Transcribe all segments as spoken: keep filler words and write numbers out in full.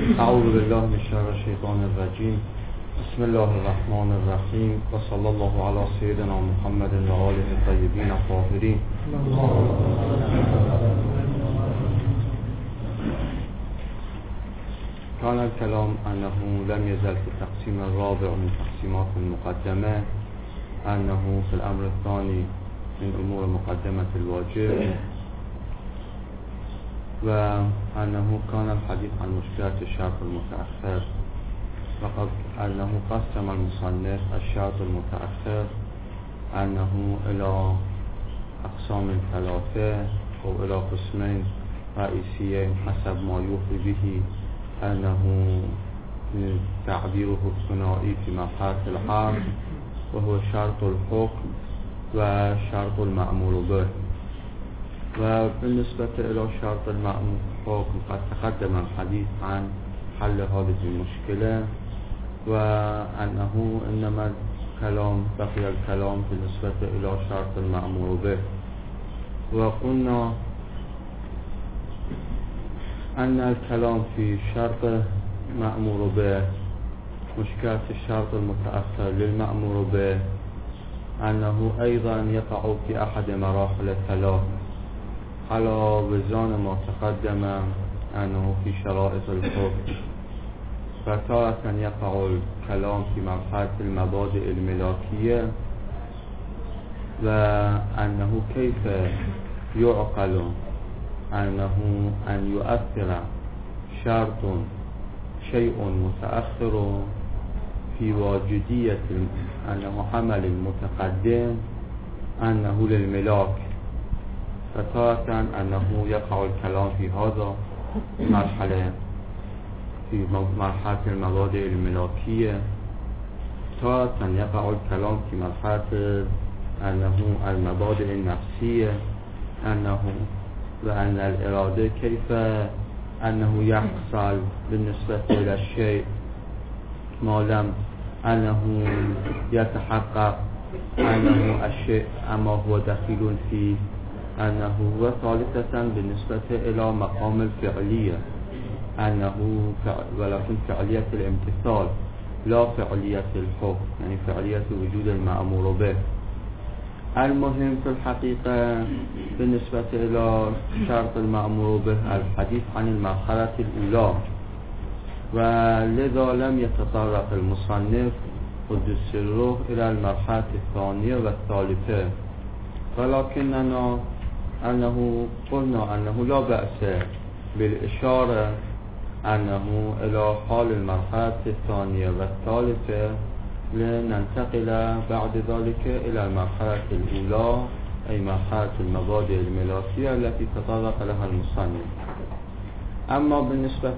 اعوذ بالله من شر الشیطان الرجیم. بسم الله الرحمن الرحیم و صلی الله علی سیدنا محمد و آله الطیبین الطاهرین. كان الكلام أنه لم يزل في التقسيم الرابع من تقسيمات المقدمة، أنه في الأمر الثاني من أمور مقدمة الواجب، وأنه كان الحديث عن مشكلة الشرط المتأخر، وقد أنه قسم المصنف الشرط المتأخر أنه إلى أقسام ثلاثة أو إلى قسمين رئيسيين حسب ما يوحي به، أنه تعبيره الثنائي في مرحلة الحرف، وهو شرط الحكم وشرط المأمور به. وبالنسبة إلى شرط المأمور الحكم قد تقدم الحديث عن حل هذه المشكلة، وأنه إنما الكلام بقي الكلام بالنسبة إلى شرط المأمور به. وقلنا أن الكلام في شرط مأمور به مشكلة الشرط المتأخر للمأمور به أنه أيضا يقع في أحد مراحل الثلاث، على وزن ما تقدم أنه في شرائط الحكم. فتارة يقع الكلام في مرحلة المبادئ الملاكية، وأنه كيف يعقل أنه أن يؤثر شرط شيء متأخر في واجدية أنه عمل متقدم أنه للملاك. فتارة أنه يقع الكلام في هذا المرحلة في مرحلة المبادئ الملاكية، تارة يقع الكلام في مرحلة أنه المبادئ النفسية، أنه وأن الإرادة كيف أنه يحصل بالنسبة إلى الشيء ما لم أنه يتحقق أنه الشيء أما هو دخيل فيه، أنه وثالثة بالنسبة إلى مقام الفعلية، أنه ولكن فعلية الامتثال لا فعلية الحكم، يعني فعلية وجود المأمور به. المهم في الحقيقة بالنسبة إلى شرط المأمور به الحديث عن المرحلة الأولى، ولذا لم يتطرق المصنف قدس سره إلى المرحلة الثانية والثالثة، ولكننا أنه قلنا أنه لا بأس بالإشارة أنه إلى حال المرحلة الثانية والثالثة لننتقل بعد ذلك إلى المرحلة الأولى، أي مرحلة المبادئ الملاكية التي تطرق لها المصنف. أما بالنسبة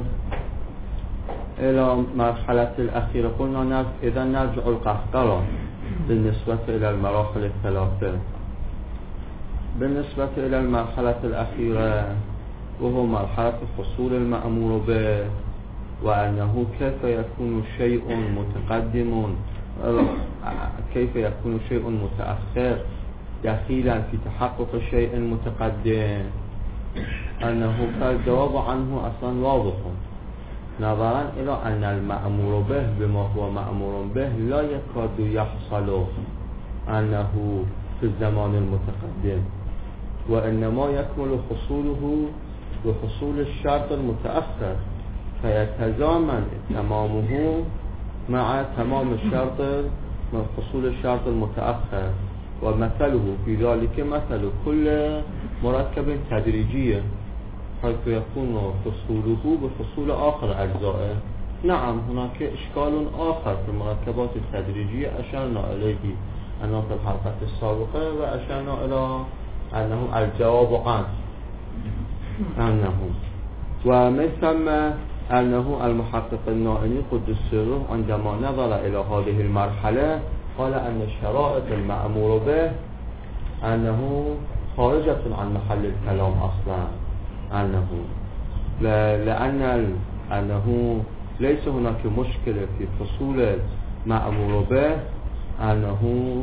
إلى مرحلة الأخيرة قلنا إذا نرجع القهقرة بالنسبة إلى المراحل الثلاثة. بالنسبة إلى المرحلة الأخيرة وهو مرحلة حصول المأمور به، وأنه كيف يكون شيء متقدم كيف يكون شيء متأخر دخيلا في تحقق شيء متقدم، أنه فالجواب عنه أصلا واضح، نظرا إلى أن المأمور به بما هو مأمور به لا يكاد يحصل أنه في الزمان المتقدم، وإنما يكمل حصوله بحصول الشرط المتأخر، فيتزامن تمامه مع تمام الشرط من حصول الشرط المتأخر. ومثله في ذلك مثل كل مركب تدريجي، حيث يكون حصوله بحصول آخر أجزائه. نعم هناك إشكال آخر في المركبات التدريجية أشرنا إليه أنه في الحلقة السابقة، وأشرنا إلى أنه الجواب عنه أنه ومن ثم أنه المحقق النائني قدس سره عندما نظر إلى هذه المرحلة قال أن شرائط المأمور به أنه خارجة عن محل الكلام أصلا، أنه لأن أنه ليس هناك مشكلة في حصول مأمور به، أنه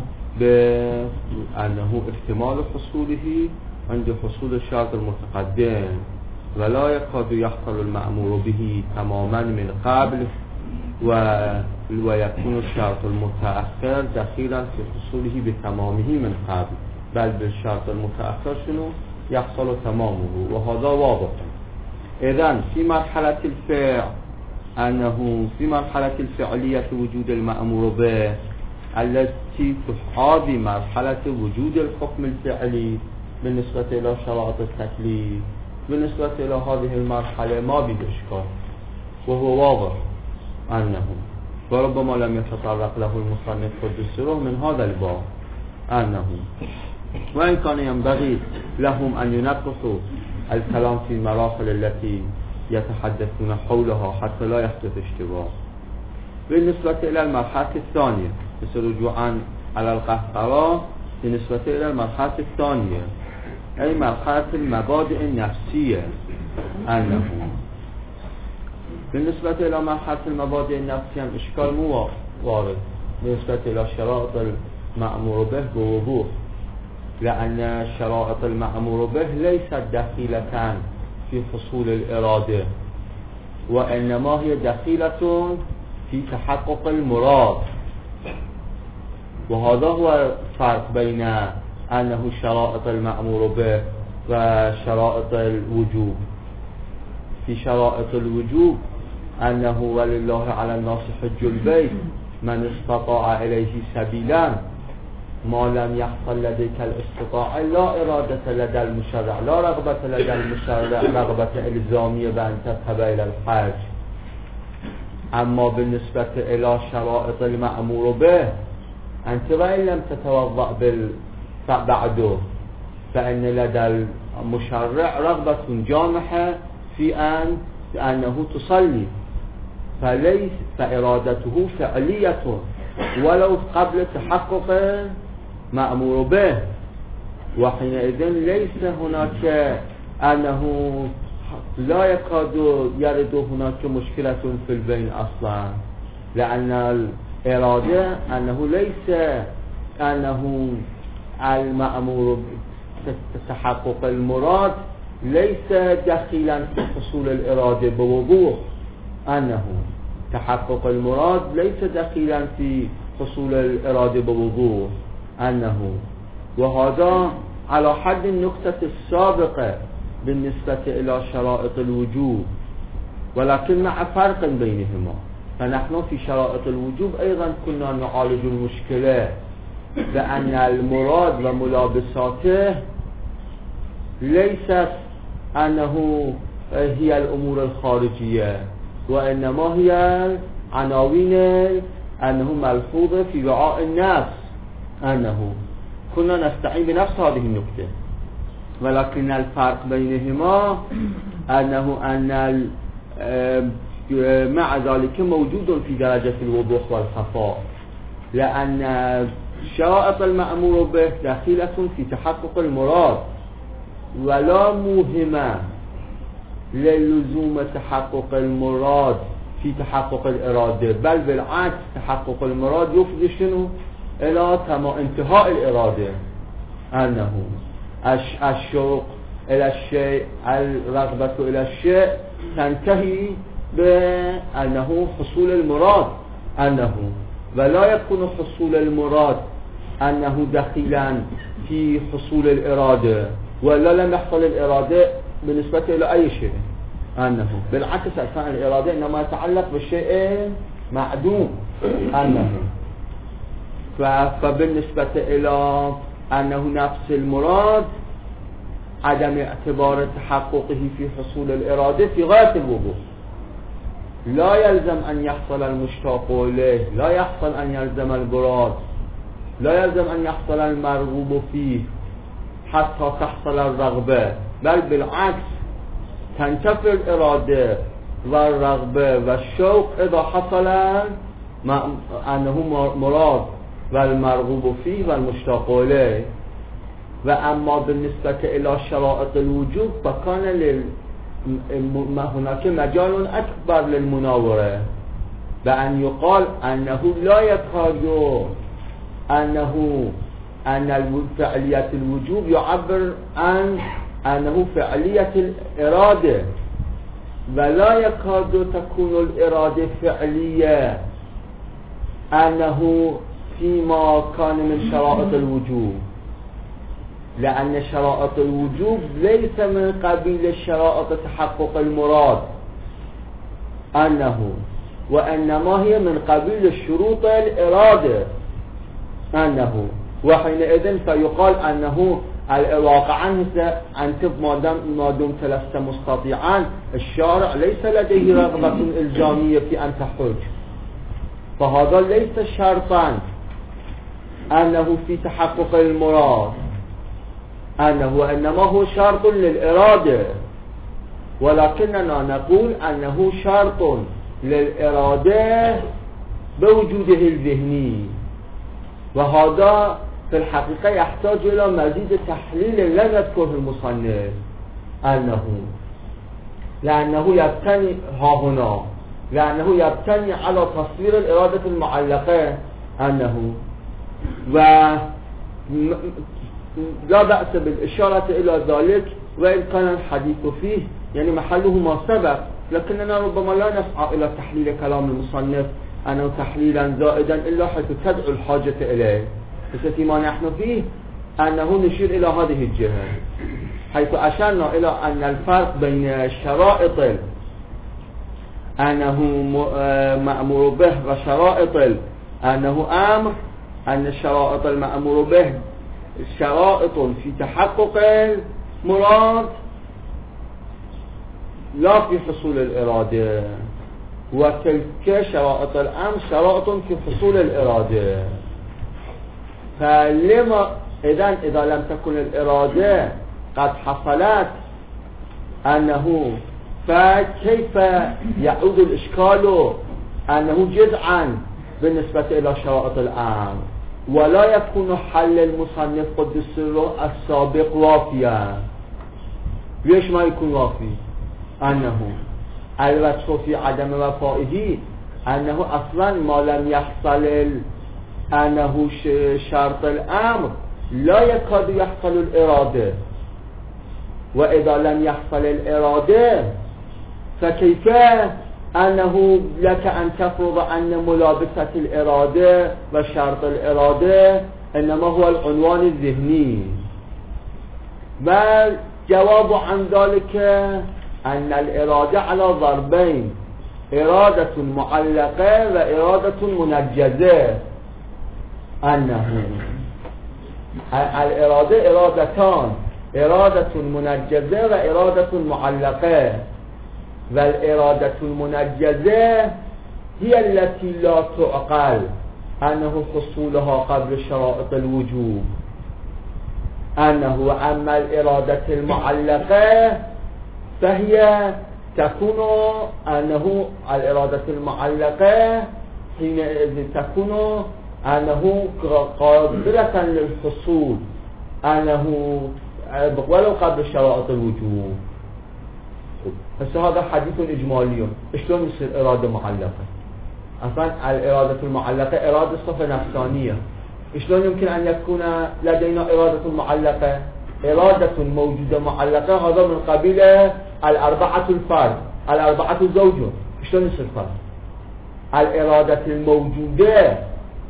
بأنه احتمال حصوله عند حصول الشرط المتقدم، ولا يكاد يحصل المأمور به تماما من قبل و ويكون الشرط المتأخر دخيلا في حصوله بتمامه من قبل بل بالشرط المتأخر شنو يحصل تمامه وهذا واضح. إذن في مرحلة الفعل أنه في مرحلة الفعلية وجود المأمور به التي تحاذي مرحلة وجود الحكم الفعلي بالنسبة إلى شرائط التكليف. بالنسبة إلى هذه المرحلة ما بيد إشكال وهو واضح أنه وربما لم يتطرق له المصنف قدس روح من هذا الباب أنه وإن كان ينبغي لهم أن ينقصوا الكلام في المراحل التي يتحدثون حولها حتى لا يحدث اشتباه. بالنسبة إلى المرحلة الثانية مثل رجوعا على القهقرة بالنسبة إلى المرحلة الثانية أي مرحلة المبادئ النفسية أنه بالنسبة إلى مرحلة المبادئ النفسية إشكال مو وارد بالنسبة إلى شرائط المأمور به بوضوح لأن شرائط المأمور به ليست دخيلة في حصول الإرادة وإنما هي دخيلة في تحقق المراد. وهذا هو الفرق بين أنه شرائط المأمور به وشرائط الوجوب. في شرائط الوجوب أنه ولله على الناس حج البيت من استطاع إليه سبيلا ما لم يحصل لديك الاستطاعة لا إرادة لدى المشرع لا رغبة لدى المشرع رغبة إلزامية بأن تذهب إلى الحج. أما بالنسبة إلى شرائط المأمور به أنت وإن لم تتوضأ بعده فإن لدى المشرع رغبة جامحة في أن أنه تصلي فليس فإرادته فعلية ولو قبل تحقق مأمور به. وحينئذ ليس هناك أنه لا يكاد يرد هناك مشكلة في البين أصلا لأن الإرادة أنه ليس أنه المأمور تحقق المراد ليس دخيلا في حصول الإرادة بوضوح أنه تحقق المراد ليس دخيلا في حصول الإرادة بوضوح أنه وهذا على حد النقطة السابقة بالنسبة إلى شرائط الوجوب ولكن مع فرق بينهما. فنحن في شرائط الوجوب أيضا كنا نعالج المشكلة بأن المراد وملابساته ليست أنه هي الأمور الخارجية وإنما هي عناوين أنه ملحوظة في وعاء النفس أنه كنا نستعين بنفس هذه النقطة ولكن الفرق بينهما أنه أن مع ذلك موجود في درجة الوضوح والخفاء لأن شرائط المأمور به دخيلة في تحقق المراد ولا مهمة للزوم تحقق المراد في تحقق الإرادة بل بالعكس تحقق المراد يفضي شنو إلى انتهاء الإرادة أنه الشوق إلى الشيء الرغبة إلى الشيء تنتهي بأنه حصول المراد أنه ولا يكون حصول المراد أنه دخيلا في حصول الإرادة ولا لم يحصل الإرادة بالنسبة إلى أي شيء أنه بالعكس أثناء الإرادة إنما يتعلق بالشيء معدوم أنه فبالنسبة إلى أنه نفس المراد عدم اعتبار تحققه في حصول الإرادة في غاية الوضوح لا يلزم أن يحصل المشتاق إليه لا يحصل أن يلزم المراد لا يلزم أن يحصل المرغوب فيه حتى تحصل الرغبة بل بالعكس تنتفي الإرادة والرغبة والشوق إذا حصل أنه مراد والمرغوب فيه والمشتاق إليه. وأما بالنسبة إلى شرائط الوجوب فكان لل... هناك مجال أكبر للمناورة بأن يقال أنه لا يكاد أنه أن فعلية الوجوب يعبر عن أنه فعلية الإرادة، ولا يكاد تكون الإرادة فعلية أنه فيما كان من شرائط الوجوب، لأن شرائط الوجوب ليس من قبيل شرائط تحقق المراد أنه، وإنما هي من قبيل شروط الإرادة أنه، وحينئذ فيقال أنه واقعا أنت ما دمت لست مستطيعا، الشارع ليس لديه رغبة إلزامية في أن تحج، فهذا ليس شرطا أنه في تحقق المراد أنه، وإنما هو شرط للإرادة، ولكننا نقول أنه شرط للإرادة بوجوده الذهني، وهذا في الحقيقة يحتاج إلى مزيد تحليل لم يذكره المصنف، أنه لأنه يبتني ها هنا لأنه يبتني على تصوير الإرادة المعلقة أنه، و لا بأس بالإشارة إلى ذلك وإن كان الحديث فيه يعني محله ما سبق، لكننا ربما لا نسعى إلى تحليل كلام المصنف أنه تحليلا زائدا إلا حيث تدعو الحاجة إليه، بس فيما نحن فيه أنه نشير إلى هذه الجهة، حيث أشرنا إلى أن الفرق بين شرائط أنه مأمور به وشرائط أنه أمر، أن الشرائط المأمور به شرائط في تحقق المراد لا في حصول الإرادة، وتلك شرائط الأمر شرائط في حصول الإرادة. فلما إذن إذا لم تكن الإرادة قد حصلت أنه، فكيف يعود الإشكال أنه جزءا بالنسبة إلى شرائط الأمر، ولا يكون حل المصنف قدس سره السابق وافيا؟ ليش ما يكون وافي؟ أنه الوجه في عدم وفائه أنه أصلا ما لم يحصل أنه شرط الأمر لا يكاد يحصل الإرادة، وإذا لم يحصل الإرادة فكيف أنه لك أن تفرض أن ملابسة الإرادة وشرط الإرادة إنما هو العنوان الذهني؟ والجواب عن ذلك أن الإرادة على ضربين، إرادة معلقة وإرادة منجزة، أنه الإرادة إرادتان، إرادة منجزة وإرادة معلقة، والإرادة المنجزة هي التي لا تعقل أنه حصولها قبل شرائط الوجوب، أنه أما الإرادة المعلقة فهي تكون أنه الإرادة المعلقة حينئذ تكون أنه قادرة للحصول أنه ولو قبل شرائط الوجوب. بس هذا حديث إجمالي، شلون يصير إرادة معلقة؟ أصلا الإرادة المعلقة إرادة صفة نفسانية، شلون يمكن أن يكون لدينا إرادة معلقة؟ إرادة موجودة معلقة هذا من قبيل الأربعة الفرد، الأربعة زوج، شلون يصير فرد؟ الإرادة الموجودة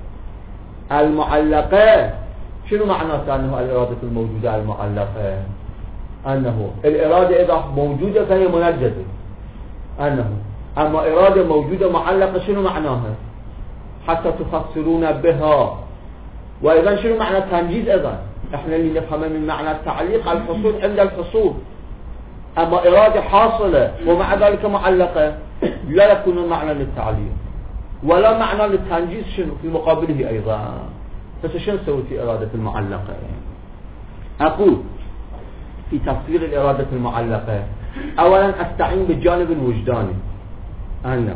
المعلقة شنو معناته أنه الإرادة الموجودة المعلقة؟ أنه الإرادة إذا موجودة فهي منجزة، أنه أما إرادة موجودة معلقة شنو معناها؟ حتى تفسرون بها. وإذا شنو معنى التنجيز؟ إذا إحنا اللي نفهم من معنى التعليق الحصول عند الحصول، أما إرادة حاصلة ومع ذلك معلقة لا يكون معنى للتعليق ولا معنى للتنجيز شنو في مقابله أيضا. بس شنو نسوي في إرادة المعلقة؟ أقول في تفسير الإرادة المعلقة أولا أستعين بالجانب الوجداني، أنه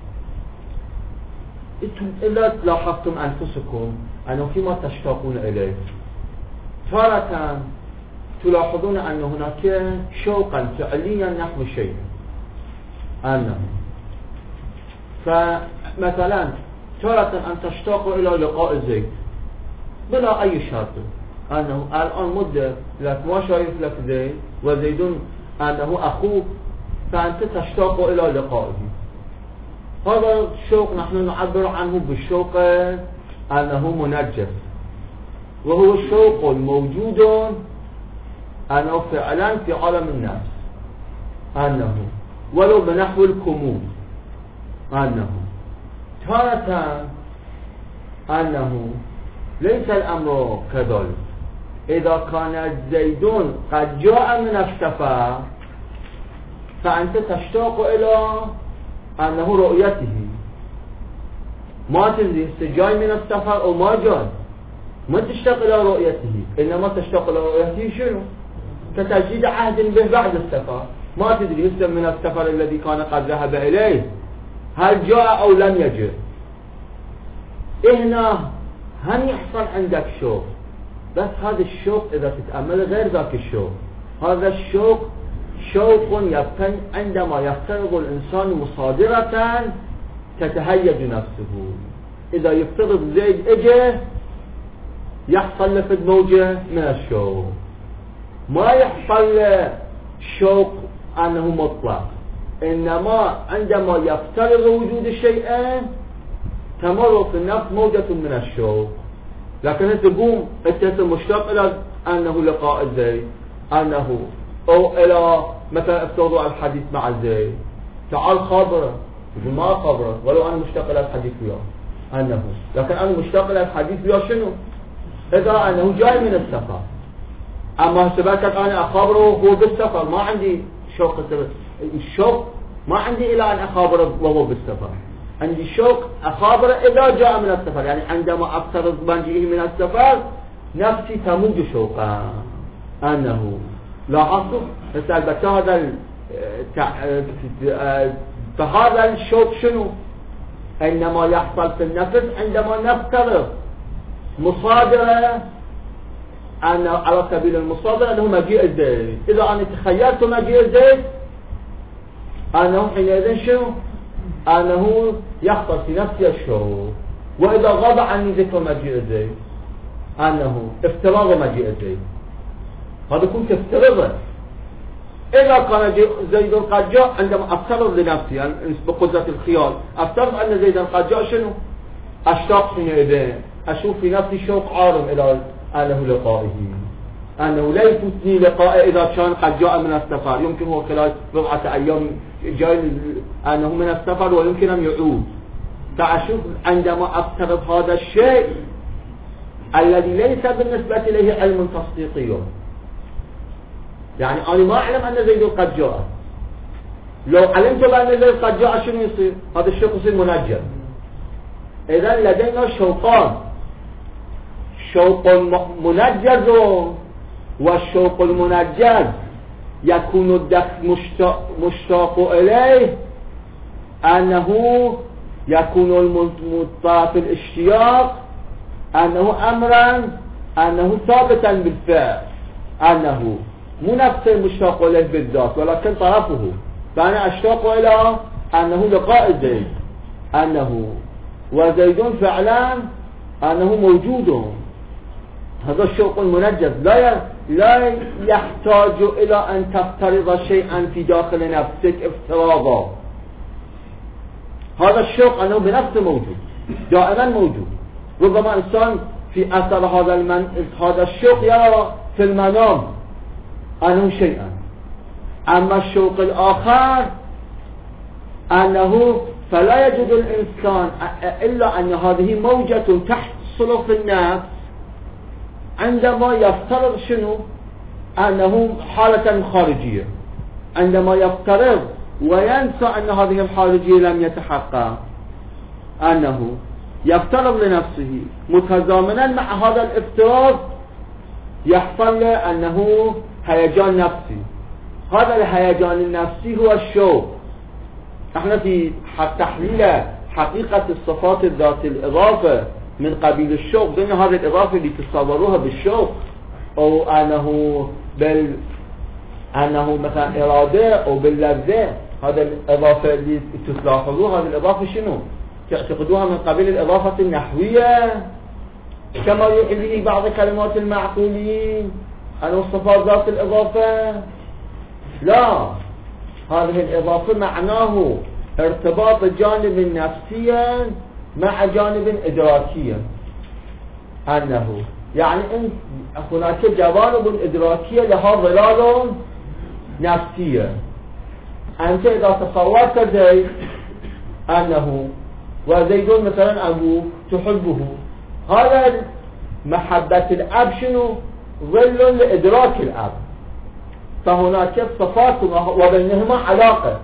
إذا لاحظتم أنفسكم أنه فيما تشتاقون إليه تارة تلاحظون أن هناك شوقا فعليا نحو شيء، أنه فمثلا تارة أن تشتاق إلى لقاء زيد بلا أي شرط، أنه الآن مدة لك ما شايف لك زيد وزيد أنه أخوك فأنت تشتاق إلى لقائه. هذا الشوق نحن نعبر عنه بالشوق أنه منجس، وهو الشوق الموجود أنه فعلا في عالم النفس، أنه ولو بنحو الكمون، أنه تارة أنه ليس الأمر كذلك. إذا كان زيد قد جاء من السفر فأنت تشتاق إلى أنه رؤيته، ما تدري جاي من السفر أو ما جاي، ما تشتاق إلى رؤيته، إنما تشتاق إلى رؤيته شنو؟ كتجديد عهد به بعد السفر، ما تدري يسلم من السفر الذي كان قد ذهب إليه هل جاء أو لم يجئ. هنا هم يحصل عندك شوق، بس هذا الشوق إذا تتأمل غير ذاك الشوق. هذا الشوق شوق يكون عندما يفترض الإنسان مصادرة تتهيج نفسه. إذا يفترض زيد إجه يحصل لفد موجة من الشوق، ما يحصل شوق أنه مطلق، إنما عندما يفترض وجود الشيئين تمر في النفس موجة من الشوق. لكن أنت تقوم أنت مشتاق إلى أنه لقاء زيد، أنه أو إلى مثلا افترضوا على الحديث مع زيد، تعال خبره، يقول ما خبره ولو أنا مشتاق إلى الحديث وياه أنه، لكن أنا مشتاق إلى الحديث وياه شنو؟ إذا أنه جاي من السفر. أما سبقت أنا أخبره وهو بالسفر ما عندي شوق، الشوق ما عندي إلى أن أخبره وهو بالسفر، عندي شوق أخبره إذا جاء من السفر. يعني عندما أفترض مجيئه من السفر نفسي تموج شوقا أنه لاحظتوا. بس البته هذا فهذا الشوق شنو؟ إنما يحصل في النفس عندما نفترض مصادرة أن على سبيل المصادرة أنه مجيء زيد. إذا أنا تخيلت مجيء زيد أنه حينئذ شنو؟ أنه يحصل في نفسي الشعور. وإذا غاب عني ذكر مجيء زيد أنه افتراض مجيء زيد، هذا كنت افترضه. إذا كان زيد قد جاء عندما أفترض لنفسي يعني بقدرة الخيال أفترض أن زيد قد جاء شنو؟ أشتاق حينئذ أشوف في نفسي شوق عارم إلى أنه لقائه، أنه لا يفوتني لقائه إذا كان قد جاء من السفر. يمكن هو خلال بضعة أيام جاي أنه من السفر ويمكن أن يعود. فأشوف عندما أفترض هذا الشيء الذي ليس بالنسبة إليه علم تصديقي، يعني أنا ما أعلم أن زيد قد جاء، لو علمت بأن زيد قد جاء شنو يصير؟ هذا الشيء يصير منجم. إذن لدينا شوقان، شوق منجز، والشوق المنجز يكون الدخل مشتاق, مشتاق إليه أنه يكون المطاف الاشتياق أنه أمرا أنه ثابتا بالفعل، أنه مو نفس المشتاق إليه بالذات ولكن طرفه. فأنا أشتاق إلى أنه لقاء زيد، أنه وزيد فعلا أنه موجود. هذا الشوق المنجز لا لا يحتاج إلى أن تفترض شيئا في داخل نفسك افتراضا. هذا الشوق أنه بنفسه موجود، دائما موجود. ربما إنسان في أثر هذا المن... هذا الشوق يرى في المنام أنه شيئا، أما الشوق الآخر أنه فلا يجد الإنسان إلا أن هذه موجة تحصل في النفس عندما يفترض شنو؟ أنه حالة خارجية، عندما يفترض وينسى أن هذه الخارجية لم يتحقق، أنه يفترض لنفسه متزامنا مع هذا الافتراض يحصل له أنه هيجان نفسي. هذا الهيجان النفسي هو الشوق. احنا في تحليل حقيقة الصفات الذات الإضافة من قبيل الشوق، بين هذه الإضافة اللي تصوروها بالشوق أو أنه بال أنه مثلا إرادة أو باللذة، هذا الإضافة اللي تلاحظوها، هذه الإضافة شنو؟ تعتقدوها من قبيل الإضافة النحوية كما يوحي به بعض كلمات المعقولين أنه صفات ذات الإضافة؟ لا، هذه الإضافة معناه ارتباط جانب نفسيا مع جانب إدراكيا، أنه يعني إن هناك جوانب إدراكية لها ظلال نفسية. أنت إذا تصورت زيد أنه وزيد مثلا أبوه تحبه، هذا محبة الأب شنو؟ ظل لإدراك الأب، فهناك صفات وبينهما علاقة،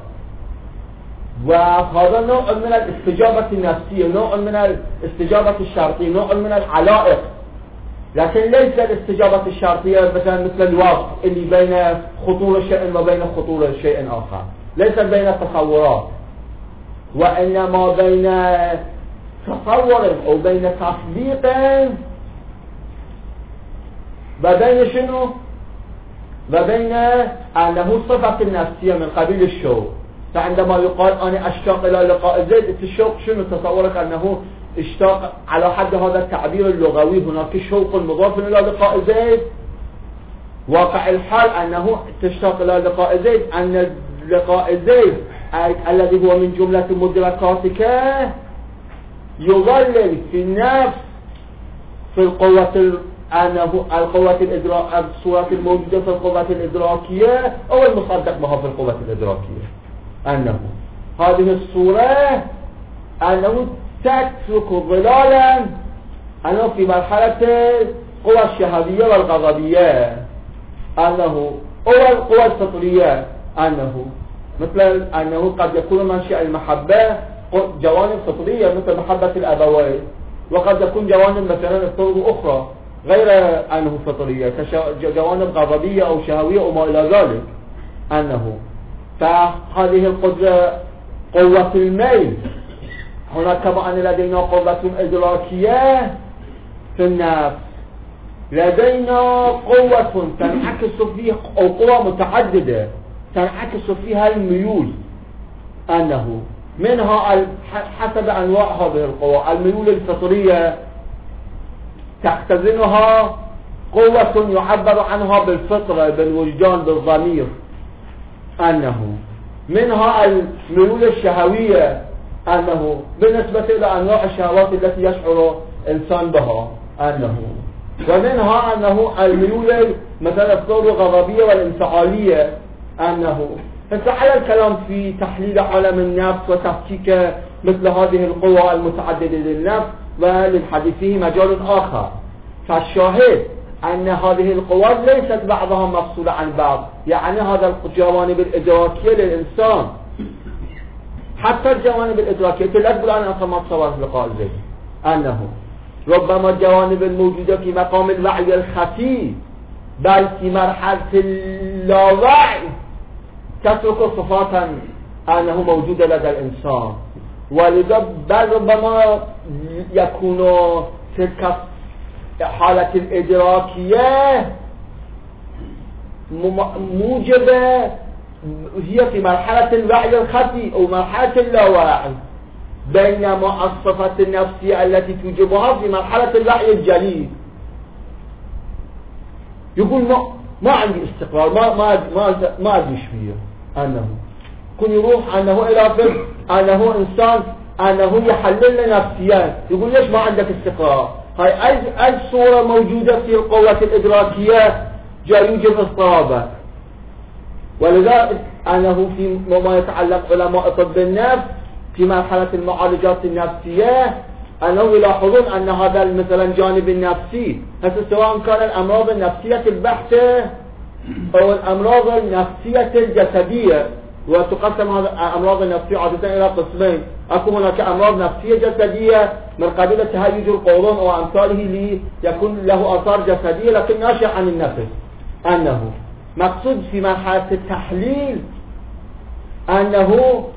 وهذا نوع من الاستجابة النفسية، نوع من الاستجابة الشرطية، نوع من العلائق، لكن ليس الاستجابة الشرطية مثلا مثل الوصف اللي بين خطور شيء وبين خطور شيء آخر، ليس بين التصورات، وإنما بين تصور أو بين تصديق وبين شنو؟ وبين أنه صفة النفسية من قبيل الشوق. فعندما يقال أنا أشتاق إلى لقاء زيد، الشوق شنو؟ تصورك أنه اشتاق على حد هذا التعبير اللغوي، هناك شوق مضاف إلى لقاء زيد. واقع الحال أنه تشتاق إلى لقاء زيد، أن لقاء زيد الذي هو من جملة مدركاتك يظلل في النفس في القوة أنه القوة الإدراك الصورة الموجودة في القوة الإدراكية أو المصدق بها في القوة الإدراكية، أنه هذه الصورة أنه تترك ظلالا أنه في مرحلة القوى الشهادية والغضبية، أنه أو القوى الفطرية، أنه مثل أنه قد يكون منشأ المحبة جوانب فطرية مثل محبة الأبوين، وقد يكون جوانب مثلا الطرق أخرى غير أنه فطرية كجوانب غضبية أو شهوية أو ما إلى ذلك. أنه فهذه القدرة قوة الميل، هناك كما أن لدينا قوة إدراكية في النفس، لدينا قوة تنعكس فيها أو قوة متعددة تنعكس فيها الميول، أنه منها حسب أنواع هذه القوى. الميول الفطرية تختزنها قوة يعبر عنها بالفطرة بالوجدان بالضمير، أنه منها الميول الشهوية، أنه بالنسبة إلى أنواع الشهوات التي يشعر الإنسان بها، أنه ومنها أنه الميول مثلا الثورة الغضبية والانفعالية، أنه فعلى الكلام في تحليل عالم النفس وتفكيك مثل هذه القوى المتعددة للنفس وللحديث فيه مجال آخر. فالشاهد أن هذه القوى ليست بعضها مفصولة عن بعض، يعني هذا الجوانب الإدراكية للإنسان حتى الجوانب الإدراكية لا تقول أنا أصلا ما تصور في لقاء زيد، أنه ربما الجوانب الموجودة في مقام الوعي الخفي بل في مرحلة اللاوعي تترك صفاتا أنه موجودة لدى الإنسان، ولذا بل ربما يكون تلك حالة الإدراكية موجبة هي في مرحلة الوعي الخفي أو مرحلة اللاوعي، بينما الصفة النفسية التي توجبها في مرحلة الوعي الجلي. يقول ما ما عندي استقرار، ما ما ما ما ادري ايش فيه، انه كن يروح انه الى فهم انه انسان انه يحلل نفسيا، يقول ليش ما عندك استقرار؟ هاي اي اي صورة موجودة في القوة الادراكية جاي يوجب اضطرابات. ولذلك انه في ما يتعلق علماء طب النفس في مرحلة المعالجات النفسية أنه يلاحظون أن هذا مثلا الجانب النفسي هسه سواء كان الأمراض النفسية البحتة أو الأمراض النفسية الجسدية، وتقسم هذه الأمراض النفسية عادة إلى قسمين. أكو هناك أمراض نفسية جسدية من قبيل تهيج القولون وأمثاله ليكون له آثار جسدية لكن ناشئ عن النفس. أنه مقصود في مرحلة التحليل أنه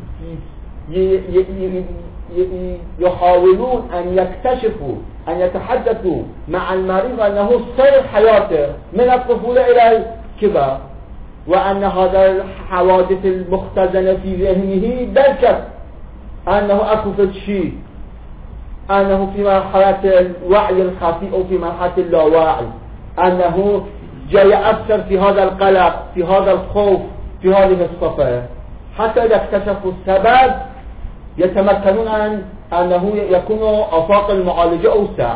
يحاولون أن يكتشفوا أن يتحدثوا مع المريض أنه سير حياته من الطفولة إلى الكبر، وأن هذا الحوادث المختزنة في ذهنه بلكت أنه أكو في شيء أنه في مرحلة الوعي الخفي أو في مرحلة اللاوعي، أنه جاي يأثر في هذا القلق، في هذا الخوف، في هذه الصفة، حتى إذا اكتشفوا السبب يتمكنون أن أنه يكون آفاق المعالجة أوسع.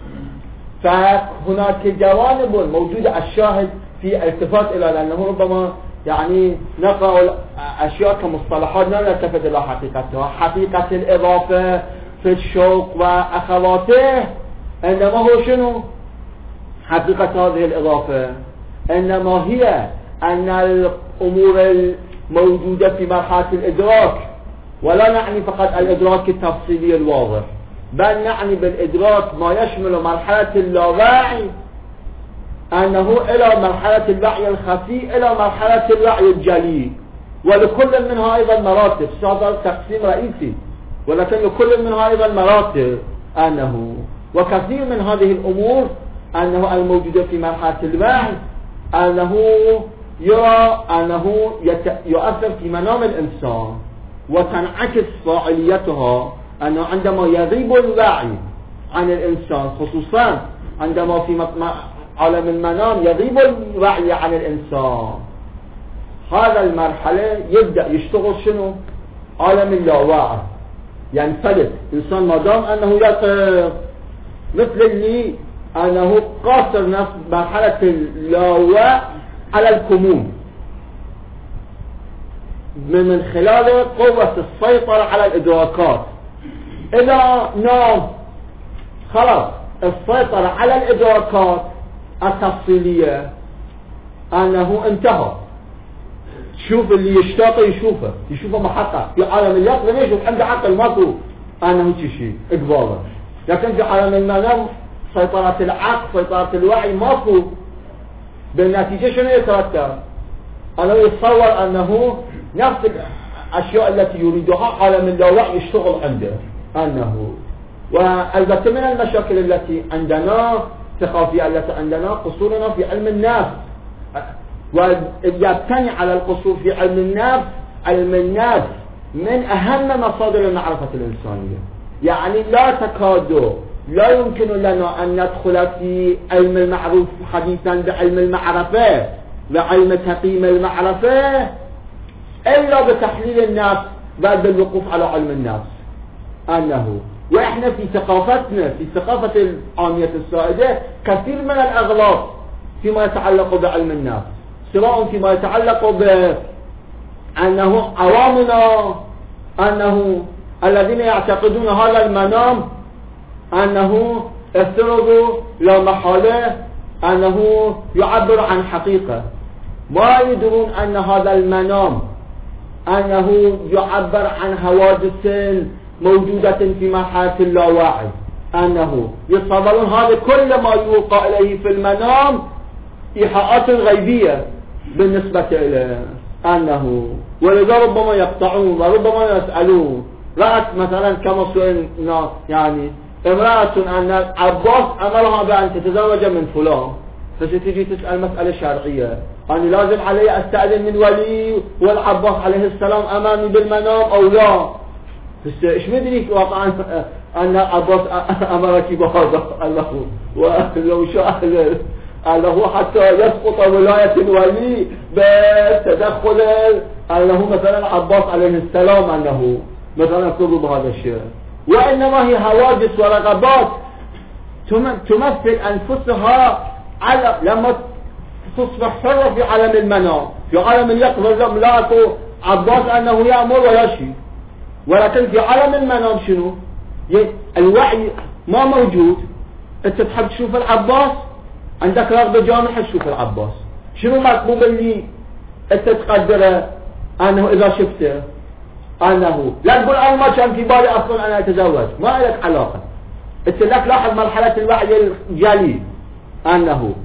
فهناك جوانب موجودة الشاهد في التفات إلى، لأنه ربما يعني نقرأ أشياء كمصطلحات لا نلتفت إلى حقيقتها. حقيقة الإضافة في الشوق وأخواته إنما هو شنو؟ حقيقة هذه الإضافة إنما هي أن الأمور الموجودة في مرحلة الإدراك، ولا نعني فقط الإدراك التفصيلي الواضح، بل نعني بالإدراك ما يشمل مرحلة اللاوعي، أنه إلى مرحلة الوعي الخفي إلى مرحلة الوعي الجلي، ولكل منها أيضا مراتب. هذا تقسيم رئيسي، ولكن لكل منها أيضا مراتب. أنه وكثير من هذه الأمور أنه الموجودة في مرحلة الوعي أنه يرى أنه يؤثر في منام الإنسان وتنعكس فاعليتها، أنه عندما يغيب الوعي عن الإنسان، خصوصا عندما في عالم المنام يغيب الوعي عن الإنسان، هذا المرحلة يبدأ يشتغل شنو؟ عالم اللاوعي ينفلت. إنسان ما دام أنه يقف مثل اللي أنه قاصر نفس مرحلة اللاوعي على الكمون من خلال قوة السيطرة على الإدراكات. إذا نام خلاص السيطرة على الإدراكات التفصيلية أنه انتهى. شوف اللي يشتاق يشوفه يشوفه محقق في عالم اليقظة، يشوف عنده عقل ماكو أنه شيء إقباله، لكن في عالم المنام سيطرة العقل سيطرة الوعي ماكو. بالنتيجة شنو يترتب؟ أنه يتصور أنه نفس الأشياء التي يريدها عالم اللاوعي يشتغل عنده. أنه والبته من المشاكل التي عندنا الثقافية التي عندنا قصورنا في علم النفس، ويبتني على القصور في علم النفس. علم النفس من أهم مصادر المعرفة الإنسانية، يعني لا تكاد لا يمكن لنا أن ندخل في علم المعروف حديثا بعلم المعرفة وعلم تقييم المعرفة إلا بتحليل النفس بل بالوقوف على علم النفس. أنه وإحنا في ثقافتنا في ثقافة العامية السائدة كثير من الأغلاط فيما يتعلق بعلم النفس، سواء فيما يتعلق بأنه عوامنا أنه الذين يعتقدون هذا المنام أنه افترضوا لا محالة أنه يعبر عن حقيقة، ما يدرون أن هذا المنام أنه يعبر عن حوادث موجودة في مرحلة اللاوعي، أنه يتصورون هذا كل ما يوقع إليه في المنام إيحاءات غيبية بالنسبة إليه. أنه ولذا ربما يقطعون وربما يسألون. رأت مثلا كما سئلنا يعني امرأة أن عباس أمرها بأن تتزوج من فلان، فستجي تسأل مسألة شرعية، أنا لازم علي أستأذن من ولي والعباس عليه السلام أمامي بالمنام أو لا؟ إيش مدريك واقعا أن عباس أمرك بهذا؟ الله ولو شاء الله حتى يسقط ولاية الولي بتدخل أنه مثلا عباس عليه السلام أنه مثلا يقول بهذا الشيء، وإنما هي حوادث ورغبات تمثل أنفسها على لما تصبح حرة في عالم المنام. في عالم اليقظة لا أكو عباس أنه يأمر ولا شيء، ولكن في عالم المنام شنو؟ الوعي ما موجود. أنت تحب تشوف العباس، عندك رغبة جامحة تشوف العباس، شنو مطلوب اللي أنت تقدره أنه إذا شفته أنه لا تقول أنا ما كان في بالي أصلا أنا أتزوج، ما لك علاقة. أنت لك لاحظ مرحلة الوعي الجلي أنه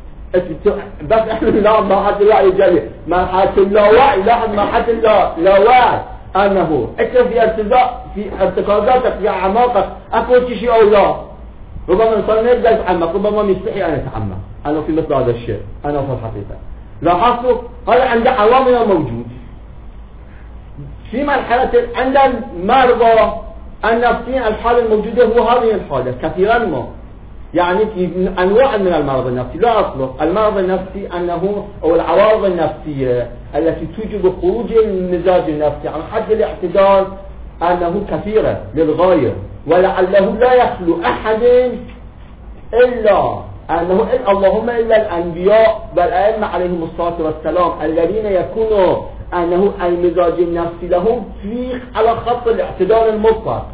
بس إحنا لا مرحلة الوعي الجلي، مرحلة اللاوعي لاحظ مرحلة اللاوعي أنه أنت في ارتزاق في ارتكازاتك في أعماقك أكو شيء أو لا. ربما الإنسان يبدأ يتعمق، ربما يستحي أن يتعمق أنا في مثل هذا الشيء. أنا في الحقيقة لاحظوا هذا عند عوامنا موجود في مرحلة عند المرضى النفسي الحالة الموجودة هو هذه الحالة كثيرا ما، يعني في أنواع من المرض النفسي. لا أطلق المرض النفسي أنه أو العوارض النفسية التي توجب خروج المزاج النفسي عن حد الاعتدال أنه كثيرة للغاية، ولعله لا يخلو أحد إلا أنه اللهم إلا الأنبياء والأئمة عليهم الصلاة والسلام الذين يكونوا أنه المزاج النفسي لهم في على خط الاعتدال المطلق،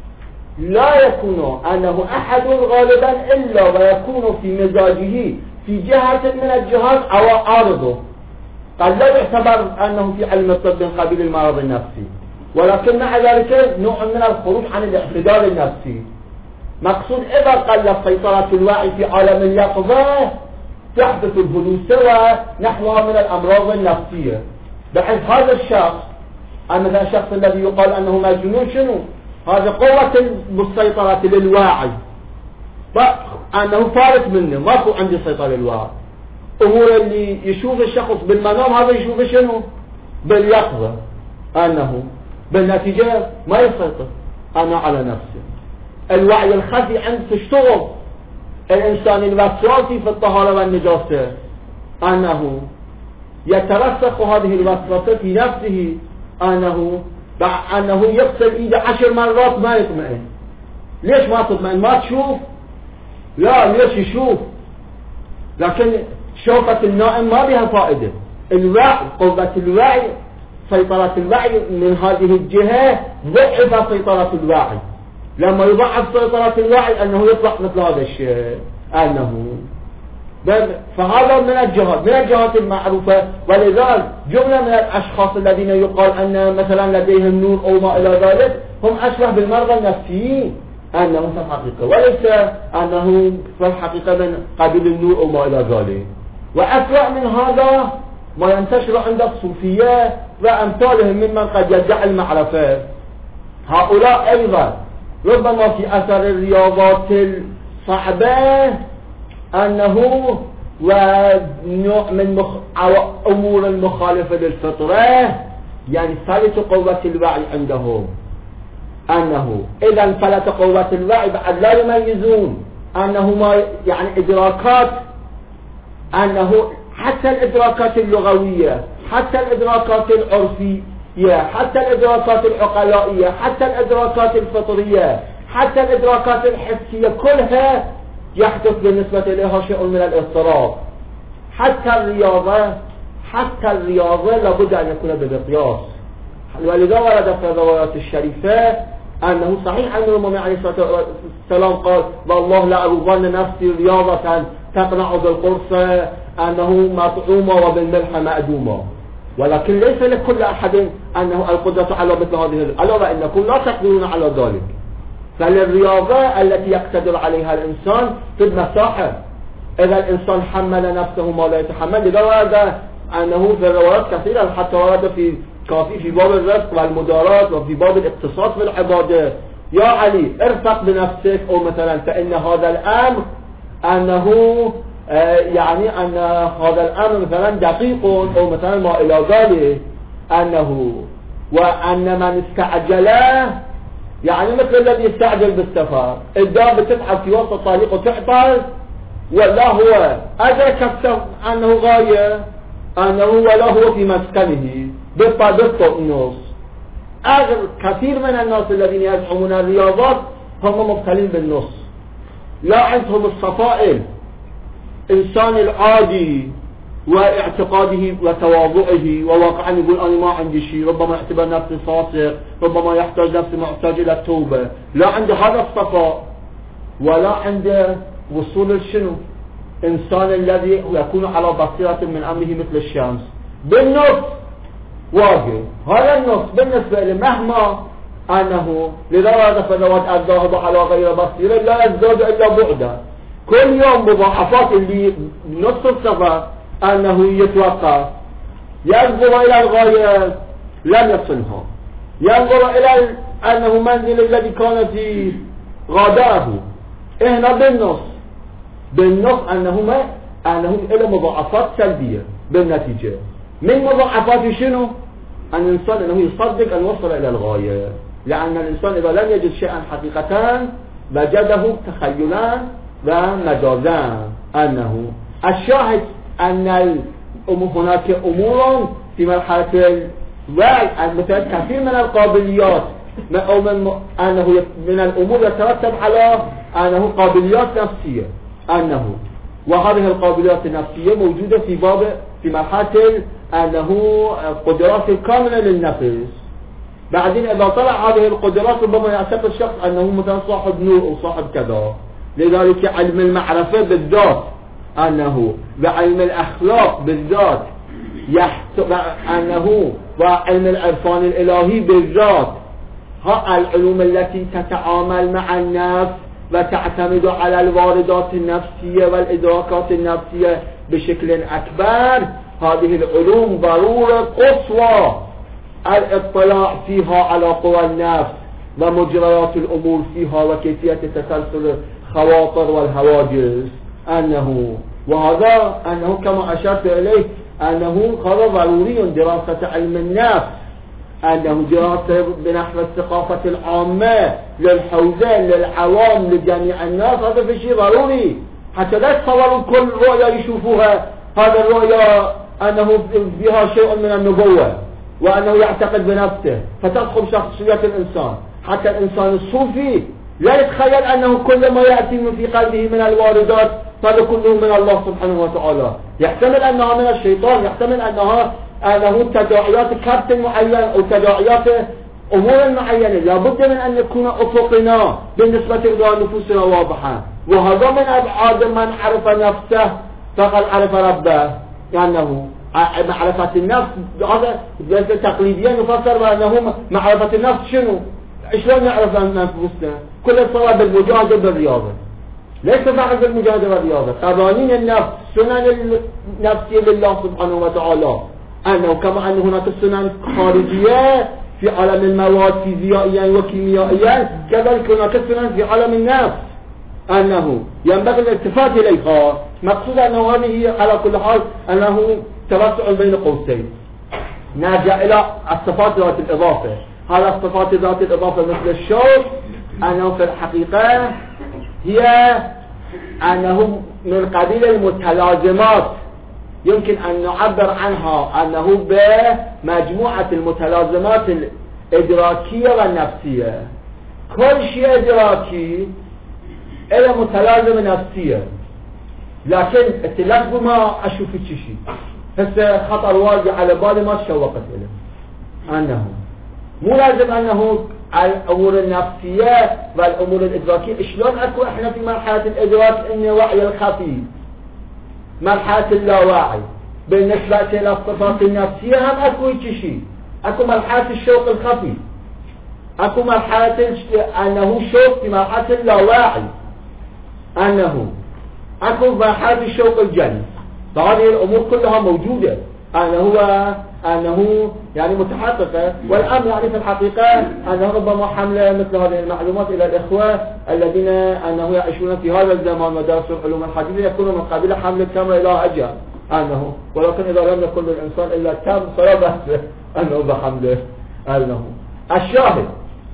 لا يكون أنه أحد غالبا إلا ويكون في مزاجه في جهة من الجهات أو عارضه. قد لا يعتبر أنه في علم الطب من قبيل المرض النفسي، ولكن مع ذلك نوع من الخروج عن الاعتدال النفسي. مقصود إذا قل سيطرة الوعي في عالم اليقظة تحدث الهلوسة نحوها من الأمراض النفسية، بحيث هذا الشخص مثلا الشخص الذي يقال أنه مجنون شنو؟ هذا قوة بالسيطرة للواعي، أنه فارت منه ماكو عندي سيطرة للواعي. أمور اللي يشوف الشخص بالمنام هذا يشوف شنو؟ باليقظة، أنه بالنتيجة ما يسيطر أنا على نفسه. الوعي الخفي عند تشتغل الإنسان الوسواسي في الطهارة والنجاسة، أنه يترسخ هذه الوسوسة في نفسه، أنه أنه يغسل إيده عشر مرات ما يطمئن. ليش ما تطمئن؟ ما تشوف؟ لا، ليش يشوف؟ لكن شوفة النائم ما بها فائدة. الوعي، قوة الوعي، سيطرة الوعي من هذه الجهة ضعف سيطرة الوعي. لما يضعف سيطرة الوعي أنه يطلع مثل هذا الشيء، أنه فهذا من الجهات من الجهات المعروفة. ولذلك جملة من الأشخاص الذين يقال أن مثلا لديهم نور أو ما إلى ذلك هم أشبه بالمرضى النفسيين أنهم في الحقيقة، وليس أنه في الحقيقة من قبيل النور أو ما إلى ذلك. وأسوأ من هذا ما ينتشر عند الصوفية وأمثالهم ممن قد يدعي المعرفة. هؤلاء أيضا ربما في أثر الرياضات الصعبة أنه ونوع من مخ... أمور المخالفة للفطرة يعني فلت قوة الوعي عندهم، أنه إذا فلت قوة الوعي بعد لا يميزون أنه ما يعني إدراكات، أنه حتى الإدراكات اللغوية، حتى الإدراكات العرفية، حتى الإدراكات العقلائية، حتى الإدراكات الفطرية، حتى الإدراكات الحسية كلها يحدث بالنسبة إليها شيء من الاضطراب. حتى الرياضة حتى الرياضة لابد أن يكون بالقياس. ولذا ورد في الروايات الشريفة أنه صحيح أن الإمام عليه الصلاة والسلام قال والله لا أظن نفسي رياضة تقنع بالقرصة أنه مطعومة وبالملح مأدومة، ولكن ليس لكل أحد أنه القدرة على مثل هذه، ألا وإنكم لا تقدرون على ذلك. فالرياضة التي يقتدر عليها الإنسان في المساحة، إذا الإنسان حمل نفسه ما لا يتحمل. لذا ورد أنه في الروايات كثيرة، حتى ورد في كافي في باب الرزق والمدارات وفي باب الاقتصاد في العبادة، يا علي ارفق بنفسك، أو مثلا فإن هذا الأمر أنه آه يعني أن هذا الأمر مثلا دقيق أو مثلا ما إلى ذلك، أنه وأن من استعجل يعني مثل الذي يستعجل بالسفر، الدابة تتعب في وسط الطريق وتعطل، ولا هو أدرك أنه غاية، أنه ولا هو في مسكنه بالطبق النص. أغل كثير من الناس الذين يزعمون الرياضات هم مبتلين بالنص، لا عندهم الصفائل. إنسان العادي واعتقاده وتواضعه وواقعا يقول أنا ما عندي شيء، ربما يعتبر نفسه فاسق، ربما يحتاج نفسه محتاج إلى التوبة، لا عنده هذا الصفاء ولا عنده وصول الشنو. إنسان الذي يكون على بصيرة من أمره مثل الشمس بالنص واجه، هذا النص بالنسبة له مهما أنه لذا هذا فذوات الذاهب على غير بصيرة لا يزداد إلا بعدا. كل يوم مضاعفات اللي نص السفر أنه يتوقف، ينظر إلى الغاية لم يصلها، ينظر إلى أنه منزل الذي كان في غادره. هنا بالنص بالنص أنه ما أنه إلى مضاعفات سلبية بالنتيجة. من مضاعفات شنو؟ أن الإنسان أنه يصدق أن وصل إلى الغاية، لأن الإنسان إذا لم يجد شيئا حقيقة وجده تخيلا ومجازا. أنه الشاهد أن هناك أمور في مرحلة الوعي مثل كثير من القابليات أو من أنه من الأمور يترتب على أنه قابليات نفسية، أنه وهذه القابليات النفسية موجودة في باب في مرحلة أنه قدرات كاملة للنفس. بعدين إذا طلع هذه القدرات ربما يعتقد الشخص أنه مثلا صاحب نور أو صاحب كذا. لذلك علم المعرفة بالذات أنه وعلم الأخلاق بالذات يحت... أنه وعلم العرفان الإلهي بالذات، ها العلوم التي تتعامل مع النفس وتعتمد على الواردات النفسية والإدراكات النفسية بشكل أكبر، هذه العلوم ضرورة قصوى الاطلاع فيها على قوى النفس ومجريات الأمور فيها وكيفية تسلسل الخواطر والهواجس. أنه وهذا أنه كما أشرت إليه أنه هذا ضروري دراسة علم النفس، أنه دراسة بنحو الثقافة العامة للحوزة للعوام لجميع الناس، هذا في شيء ضروري حتى لا يتصوروا كل رؤية يشوفوها هذا الرؤية أنه فيها شيء من النبوة وأنه يعتقد بنفسه فتدخل شخصية الإنسان. حتى الإنسان الصوفي لا يتخيل أنه كل ما يأتي من في قلبه من الواردات هذا كله من الله سبحانه وتعالى، يحتمل أنها من الشيطان، يحتمل أنها أنه تداعيات كبت معين أو تداعيات أمور معينة. لابد من أن يكون أفقنا بالنسبة إلى نفوسنا واضحة، وهذا من أبعاد من عرف نفسه فقد عرف ربه. لأنه معرفة النفس هذا تقليديا يفسر بأنه معرفة النفس شنو؟ شلون نعرف نفسنا؟ كل الصلاة بالمجاهدة بالرياضة، ليس فقط بالمجاهدة بالرياضة، قوانين النفس سنن النفسية لله سبحانه وتعالى، أنه كما أن هناك سنن خارجية في عالم المواد فيزيائيا وكيميائيا، كذلك هناك سنن في عالم النفس أنه ينبغي الالتفات إليها. مقصود أنه هذه على كل حال أنه توسع بين قوسين. نرجع إلى الصفات ذات الإضافة. هذا الصفات ذات الإضافة مثل الشوق أنه في الحقيقة هي أنه من قبيل المتلازمات، يمكن أن نعبر عنها أنه بمجموعة المتلازمات الإدراكية والنفسية. كل شيء إدراكي إلى متلازمة نفسية، لكن التلازم ما أشوف شيء هسه خطر واقع على بالي ما تشوقت إليه. أنه مو لازم أنه الأمور النفسية والأمور الإدراكية شلون أكو إحنا في مرحلة الإدراك إن وعي الخفي، مرحلة اللاوعي بالنسبة إلى الصفات النفسية هم أكو شيء، أكو مرحلة الشوق الخفي، أكو مرحلة أنه شوق في مرحلة اللاوعي، أنه أكو مرحلة الشوق الجني. فهذه الأمور كلها موجودة، أنه هو أنه يعني متحققة. والأمر يعني في الحقيقة أنه ربما حمل مثل هذه المعلومات إلى الإخوة الذين أنه يعيشون في هذا الزمان ودرسوا العلوم الحديثة يكونوا من قبيل حمل التمر إلى أجل، أنه ولكن إذا لم يكن للإنسان إلا التمر فلا بأس أنه بحمله. أنه الشاهد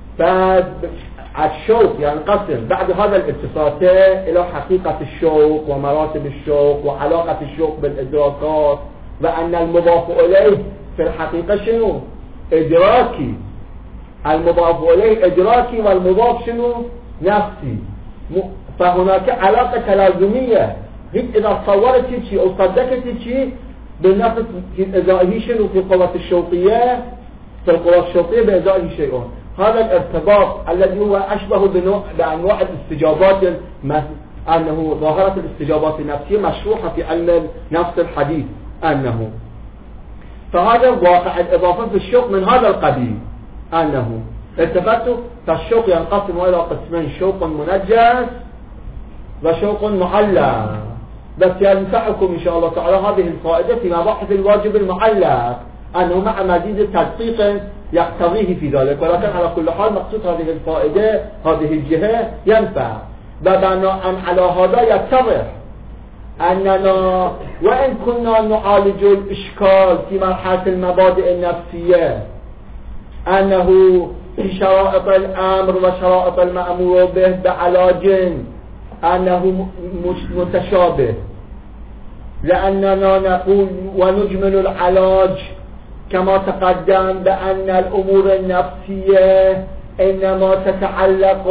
فالشوق ينقسم بعد هذا الالتفات إلى حقيقة الشوق ومراتب الشوق وعلاقة الشوق بالإدراكات، وأن المضاف إليه في الحقيقة شنو؟ إدراكي. المضاف إليه إدراكي والمضاف شنو؟ نفسي. فهناك علاقة تلازمية، إذا تصورت شيء أو صدقت شيء بالنفس إذا شنو في القوة الشوقية، في القوة الشوقية بإزائه شيء. هذا الارتباط الذي هو أشبه بنوع بأنواع الاستجابات المثل أنه ظاهرة الاستجابات النفسية مشروحة في علم النفس الحديث. أنه فهذا واقع الإضافة في الشوق من هذا القبيل. أنه التفتوا فالشوق ينقسم إلى قسمين، شوق منجس وشوق معلق. بس ينفعكم إن شاء الله تعالى هذه الفائدة في مباحث الواجب المعلق، أنه مع مزيد تدقيق يقتضيه في ذلك، ولكن على كل حال مقصود هذه الفائدة هذه الجهة ينفع. بمعنى أن على هذا يتضح أننا وإن كنا نعالج الإشكال في مرحلة المبادئ النفسية أنه في شرائط الأمر وشرائط المأمور به بعلاج أنه متشابه، لأننا نقول ونجمل العلاج كما تقدم بأن الأمور النفسية إنما تتعلق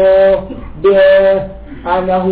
بأنه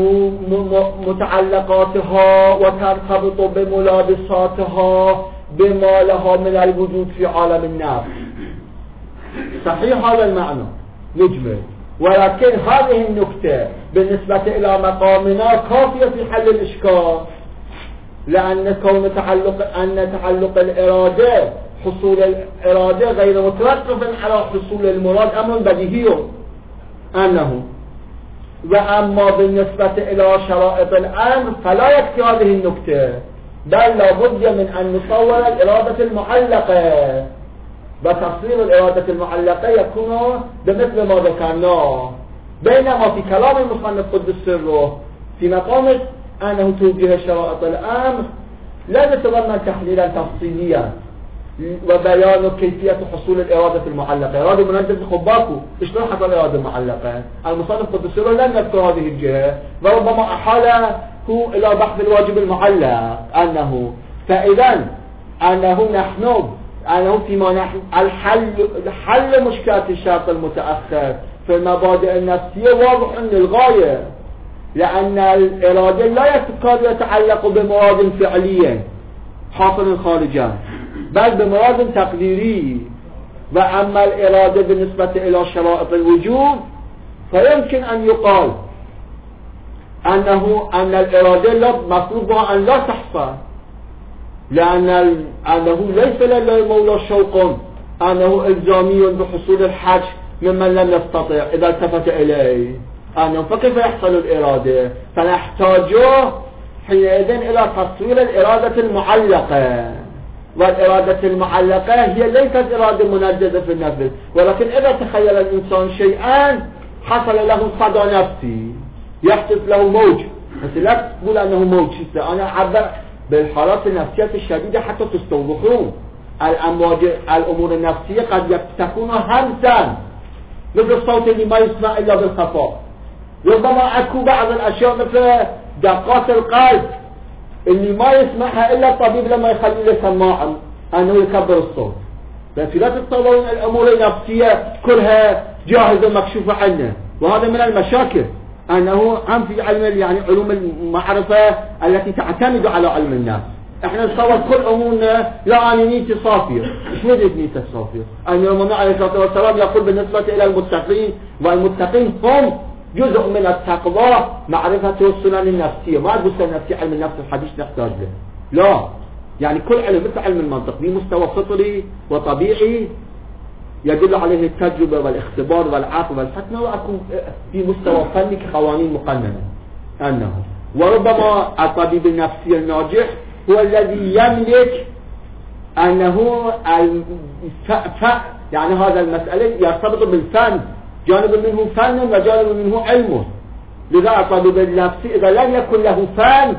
متعلقاتها وترتبط بملابساتها بما لها من الوجود في عالم النفس. صحيح هذا المعنى نجمل، ولكن هذه النكتة بالنسبة إلى مقامنا كافية في حل الإشكال، لأن كون تعلق أن تعلق الإرادة حصول الإرادة غير متوقف على حصول المراد أمر بديهي أنه، وأما بالنسبة إلى شرائط الأمر فلا يكفي هذه النكتة، بل لابد من أن نصور الإرادة المعلقة، وتصوير الإرادة المعلقة يكون بمثل ما ذكرناه، بينما في كلام المصنف قدس سره في مقام أنه توجيه شرائط الأمر لا يتضمن تحليلا تفصيليا وبيان كيفية حصول الإرادة المعلقة. إرادة منجز خباكو اشترى حصل الإرادة المعلقة، المصنف قدس سره لم يذكر هذه الجهة، وربما أحاله إلى بحث الواجب المعلق أنه، فإذا أنه نحن أنه فيما نحن الحل حل مشكلة الشرط المتأخر في المبادئ النفسية واضح للغاية، لأن الإرادة لا يكاد يتعلق بمراد فعلي حاصل خارجا، بل بمراد تقديري. وأما الإرادة بالنسبة إلى شرائط الوجوب فيمكن أن يقال أنه أن الإرادة مطلوبها أن لا تحصل، لأن أنه ليس لله مولى شوق أنه إلزامي بحصول الحج ممن لم يستطع إذا التفت إليه أنه، فكيف يحصل الإرادة؟ فنحتاج حينئذ إلى تصوير الإرادة المعلقة، والإرادة المعلقة هي ليست إرادة منجزة في النفس، ولكن إذا تخيل الإنسان شيئا حصل له صدى نفسي يحدث له موج، بس لا تقول أنه موج، أنا أعبر بالحالات النفسية الشديدة حتى تستوضحون. الأمواج الأمور النفسية قد تكون همسا مثل الصوت اللي ما يسمع إلا بالخفاء، ربما أكو بعض الأشياء مثل دقات القلب اللي ما يسمعها إلا الطبيب لما يخلي له سماعا أنه يكبر الصوت. ففي لا تتصورون الأمور النفسية كلها جاهزة مكشوفة عنه، وهذا من المشاكل أنه هم في علم يعني علوم المعرفة التي تعتمد على علم النفس. احنا نتصور كل أمورنا لا أنا نيتي صافية، مش ودت نيتي صافية. أن يومنا عليه الصلاة والسلام يقول بالنسبة إلى المتقين، والمتقين هم جزء من التقوى معرفة السنن النفسية، ما أقول السنن النفسية علم النفس الحديث نحتاج له، لا، يعني كل علم مثل علم المنطق بمستوى فطري وطبيعي يدل عليه التجربة والاختبار والعقل والحكمة، وأكون في مستوى فني كقوانين مقننة أنه، وربما الطبيب النفسي الناجح هو الذي يملك أنه الف... ف... يعني هذا المسألة يرتبط بالفن، جانب منه فن وجانب منه علم. لذا الطبيب النفسي إذا لم يكن له فن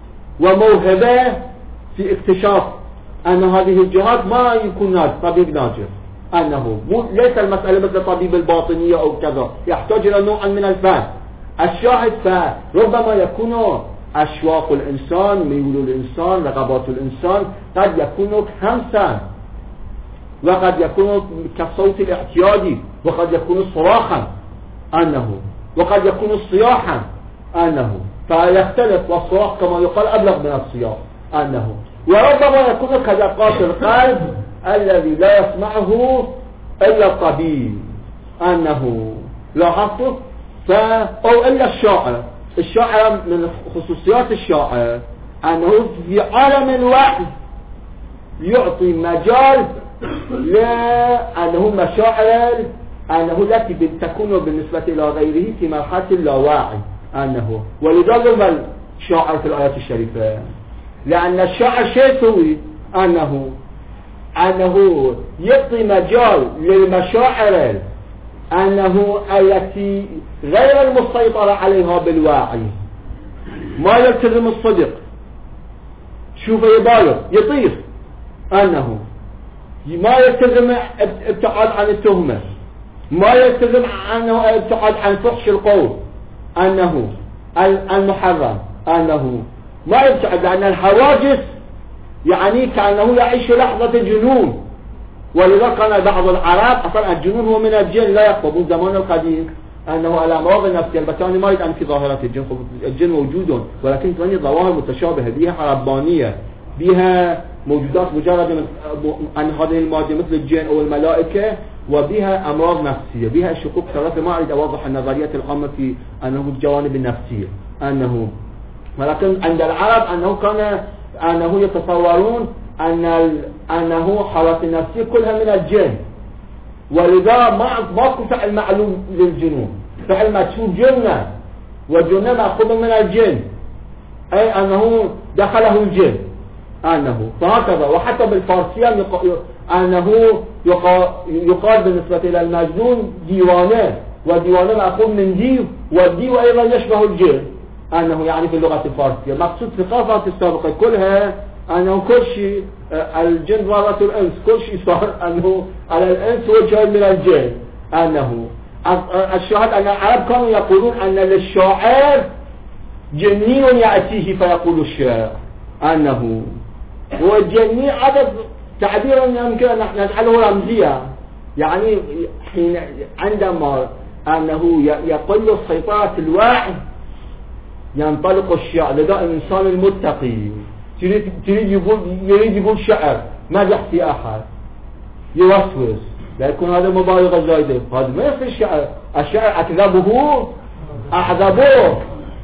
وموهبة في اكتشاف أن هذه الجهات ما يكون ناجح طبيب ناجح، أنه ليس المسألة مثل طبيب الباطنية أو كذا، يحتاج إلى نوع من الفن. الشاهد فربما يكون أشواق الإنسان، ميول الإنسان، رغبات الإنسان قد يكون همسا، وقد يكون كالصوت الاعتيادي، وقد يكون صراخا أنه، وقد يكون صياحا أنه، فيختلف، والصراخ كما يقال أبلغ من الصياح أنه، وربما يكون كدقات القلب الذي لا يسمعه إلا الطبيب أنه، لاحظت؟ ف... أو إلا الشاعر. الشاعر من خصوصيات الشاعر أنه في عالم الوحي يعطي مجال لأنه مشاعر أنه التي تكون بالنسبة إلى غيره في مرحلة اللاواعي أنه، ولذلك الشاعر في الآيات الشريفة، لأن الشاعر شيء سوي أنه أنه يعطي مجال للمشاعر أنه التي غير المسيطرة عليها بالواعي، ما يلتزم الصدق، شوف يبالغ يطير أنه ما يلتزم ابتعاد عن التهمة ما يلتزم أنه يبتعد عن فحش القول أنه المحرم، أنه ما يبتعد عن الحواجز، يعني كأنه يعيش لحظة الجنون. ولذا كان بعض العرب أصلا الجنون هو من الجن لا يقبضون زمان القديم، أنه الأمراض النفسية البتاني ما يدعم في ظاهرة الجن، الجن موجود ولكن كمان ظواهر متشابهة بها ربانية، بها موجودات مجرد من عن هذه المادة مثل الجن أو الملائكة، وبها أمراض نفسية، بها شكوك ثلاثة. ما أريد أوضح النظريات العامة في أنه الجوانب النفسية، أنه ولكن عند العرب أنه كان أنه يتصورون أن أنه حالات النفسية كلها من الجن، ولذا ما ماكو فعل معلوم للجنون، فعل مشهور جنة، والجنة مأخوذ من الجن، أي أنه دخله الجن، أنه فهكذا. وحتى بالفارسية أنه يقال بالنسبة إلى المجنون ديوانه، والديوانه مأخوذ من ديو، والديو أيضا يشبه الجن، أنه يعني في اللغة الفارسية. مقصود ثقافات السابقة كلها أنه كل شيء الجن ضارة الأنس، كل شيء صار أنه على الأنس وجه من الجن. أنه الشاهد أن العرب كانوا يقولون أن للشاعر جني يأتيه فيقول الشعر، أنه هو الجني عدد تعبيرا يمكن أن نجعله رمزيا، يعني حين عندما أنه يقل سيطرة الوعي ينطلق الشعر. لذا الإنسان المتقي تريد تريد يقول يريد يقول شعر ما يحكي أحد، يوسوس، لا يكون هذا مبالغة زايدة، هذا ما يصير الشعر. الشعر أكذبه أحذبه،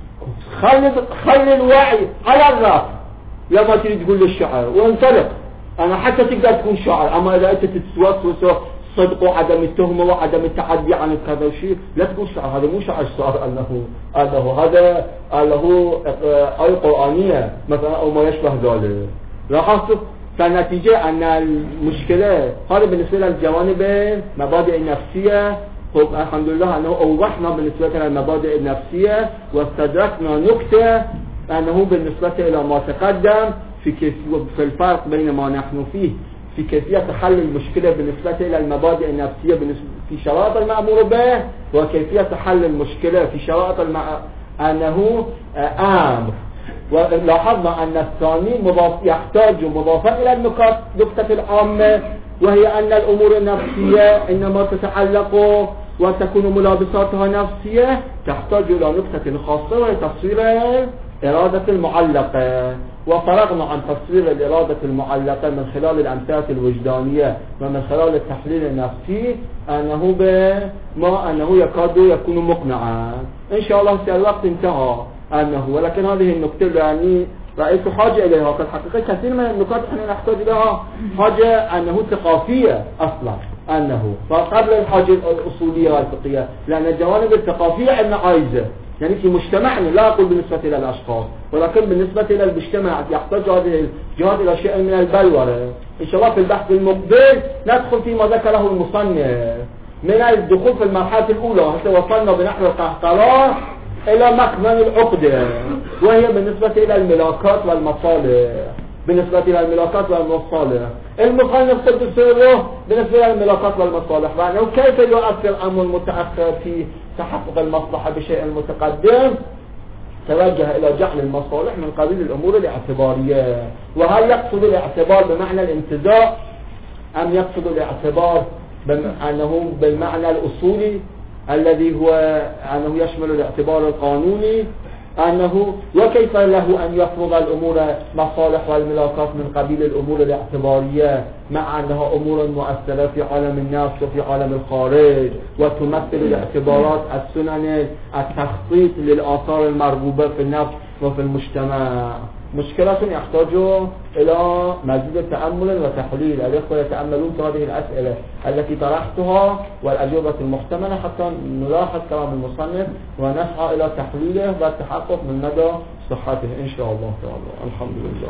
خلي خلي الوعي على الرأس لما تريد تقول للشعر وانطلق. أنا حتى تقدر تكون شاعر، أما إذا أنت تتوسوس صدق وعدم التهمة وعدم التعدي عن كذا شيء لا تقول شعر، هذا مو شعر صار. أنه أنه هذا له آية قرآنية مثلا أو ما يشبه ذلك. لاحظت فالنتيجة أن المشكلة هذا بالنسبة للجوانب مبادئ النفسية. الحمد لله أنه أوضحنا بالنسبة للمبادئ النفسية واستدركنا نكتة أنه بالنسبة إلى ما تقدم في كيف في الفرق بين ما نحن فيه في كيفية حل المشكلة بالنسبة إلى المبادئ النفسية في شرائط المأمور به، وكيفية حل المشكلة في شرائط المع... أنه أمر. ولاحظنا أن الثاني مضاف يحتاج مضافا إلى النقاط نقطة العامة، وهي أن الأمور النفسية إنما تتعلق وتكون ملابساتها نفسية تحتاج إلى نقطة خاصة وهي تصوير إرادة المعلقة. وفرغنا عن تصوير الإرادة المعلقة من خلال الأمثلة الوجدانية ومن خلال التحليل النفسي أنه بما أنه يكاد يكون مقنعا. إن شاء الله في الوقت انتهى أنه، ولكن هذه النقطة يعني رأيت حاجة إليها. في الحقيقة كثير من النقاط احنا نحتاج لها حاجة أنه ثقافية أصلا، أنه فقبل الحاجة الأصولية والفقهية، لأن الجوانب الثقافية عندنا عايزة يعني في مجتمعنا، لا أقول بالنسبة إلى الأشخاص ولكن بالنسبة إلى المجتمع يحتاج هذه الجهاد إلى شيء من البلورة. إن شاء الله في البحث المقبل ندخل فيما ذكره المصنف من الدخول في المرحلة الأولى حتى وصلنا بنحو القهقرة إلى مخزن العقدة، وهي بالنسبة إلى الملاكات والمصالح. بالنسبة إلى الملاكات والمصالح المصنف قد سره بالنسبة إلى الملاكات والمصالح، وأنه كيف يؤثر الأمر المتأخر في تحقق المصلحة بشيء المتقدم، توجه إلى جعل المصالح من قبيل الأمور الاعتبارية. وهل يقصد الاعتبار بمعنى الانتزاع أم يقصد الاعتبار أنه بالمعنى الأصولي الذي هو أنه يشمل الاعتبار القانوني؟ أنه وكيف له أن يفرض الأمور مصالح والملاكات من قبيل الأمور الاعتبارية مع أنها أمور مؤثرة في عالم النفس وفي عالم الخارج، وتمثل الاعتبارات السنن التخطيط للآثار المرغوبة في النفس وفي المجتمع. مشكلة يحتاج إلى مزيد تأمل وتحليل. الإخوة يتأملون في هذه الأسئلة التي طرحتها والأجوبة المحتملة حتى نلاحظ كلام المصنف ونسعى إلى تحليله والتحقق من مدى صحته إن شاء الله تعالى. الحمد لله.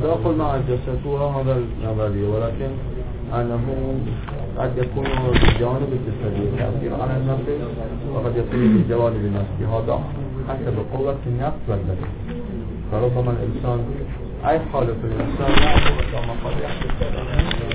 التداخل مع الجسد هو هذا النظرية، ولكن أنه قد يكون بجانب الجسدي تأثير على النفس، وقد يكون بجانب النفس، هذا حسب قوة النفس والبدن. فربما الإنسان أي حالة الإنسان يعمل كما قد يحدث